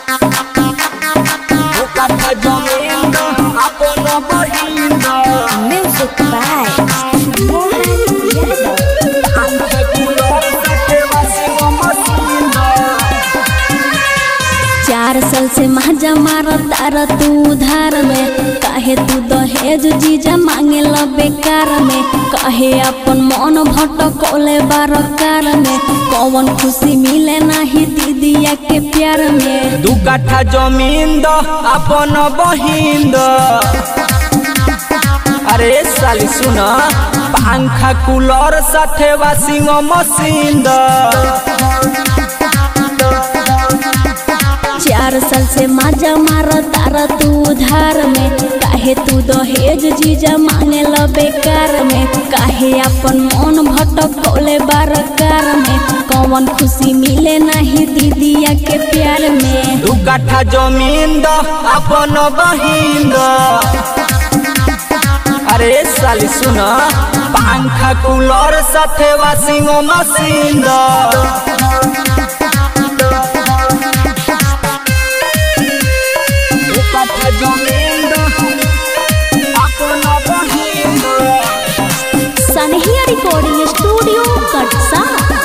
Music by Mohan Yadav. 4 साल से महजा मारता तू उधार में, काहे तू दहेज जीजा मांगे ला बेकार में, काहे अपन मन भटकोले बारकार में, कौन खुशी मिले नाही दीदिया के प्यार में। 2 कट्ठा जमीन द अपन बहिन द, अरे साली सुन, पंखा कूलर साथे वाशिंग मशीन द। 4 साल से मजा मारता तू उधार में, काहे तू दहेज जीजा मांगे ला बेकार में, काहे अपन मन भटकोले बारकार में, कौन खुशी मिले नाही दीदिया के प्यार में। 2 कट्ठा जमीन द अपन बहिन द, अरे साली सुन, पंखा कूलर साथे वाशिंग मशीन द। सनहिया रिकॉर्डिंग स्टूडियो कटसा।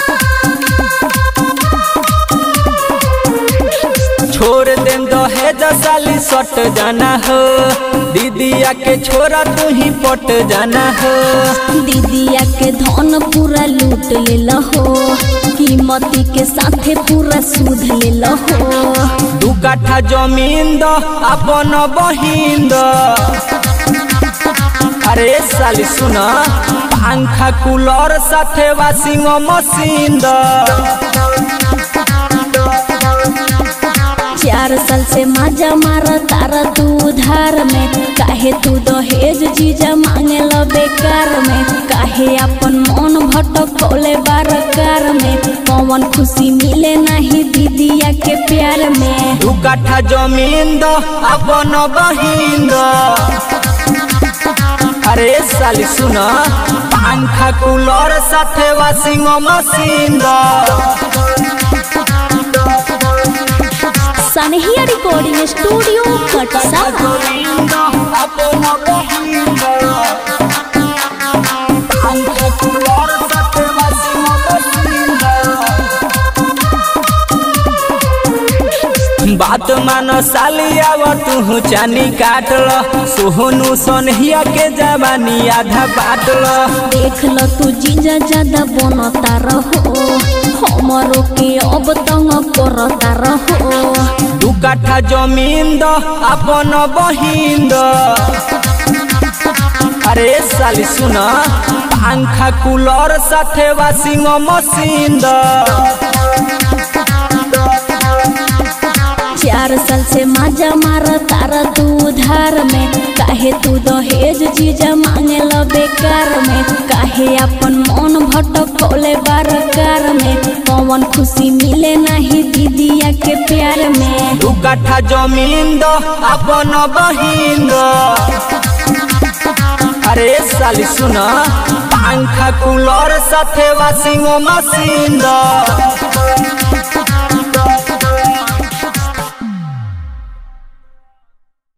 छोड़ देम दहेज साली सट जाना हो, दीदिया के छोरा तू ही पट जाना हो। दीदिया के धन पूरा लूट ले हो, कीमती के साथे पूरा सूद ले हो। 2 कट्ठा जमीन द अपन बहिन द, अरे साली सुन, पंखा कूलर साथे वाशिंग मशीन द। 4 साल से मजा मारता तू उधार में, काहे तू दहेज जीजा मांगे ला बेकार में, काहे अपन मन भटकोले बारकार में, कौन खुशी मिले नाही दीदिया के प्यार में। 2 कट्ठा जमीन द अपन बहिन द, अरे साली सुन, पंखा कूलर साथे वाशिंग मशीन द। सनहिया रिकॉर्डिंग स्टूडियो कटसा। बात मान साली आव तू चानी काट ल, सोहनू सनहिया के जवानी आधा बाट ल। देख लो तू जीजा ज्यादा बनता रहो, हमरो के अब तंग करता रहो। 2 कट्ठा जमीन द अपन बहिन द, अरे साली सुन, पंखा कूलर साथे वाशिंग मशीन द। 4 साल से मजा मारता तू उधार में, काहे तू दहेज जीजा मांगे ला बेकार में, काहे अपन मन भटकोले बारकार में, कौन खुशी मिले नाही दीदिया के प्यार में। 2 कट्ठा जमीन द अपन बहिन द, अरे साली सुन, पंखा कूलर साथे वाशिंग मशीन द।